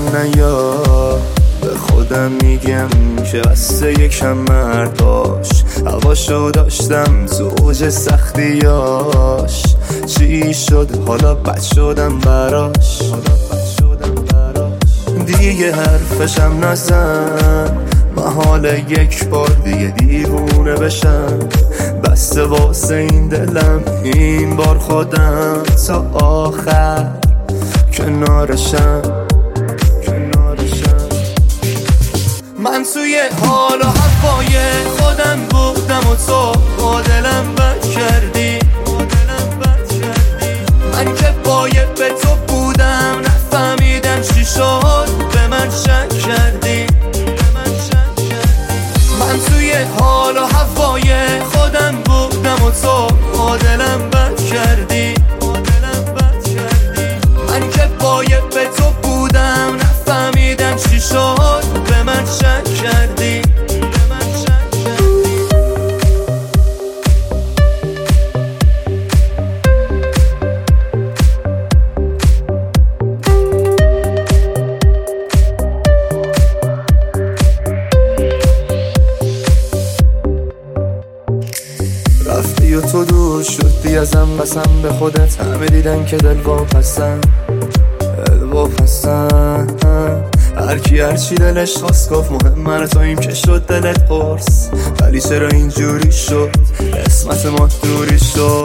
نیا. به خودم میگم که قصد یکم مرداش، هواشو داشتم تو اوج سختیاش. چی شد حالا بد شدم براش، دیگه حرفشم نزن. محال یک بار دیگه دیوونه بشم، بسته واسه این دلم این بار خودم تا آخر کنارشم. من توی حال و هوای خودم بودم و تو با دلم بد کردی. من که باید به تو بودم نفهمیدم چی شد به من شک کردی. من توی حال و هوای خودم بودم و تو با دلم بد کردی. من که باید به تو بودم نفهمیدم چی شد به من شک کردی. رفتی و تو دور شدی ازم، قسم به خودت همه دیدن که دل واپسن. هرکی هرچی دلش خواست گفت، مهم من توییم که شد دلت پرس. ولی چرا اینجوری شد قسمت ما دوری شد.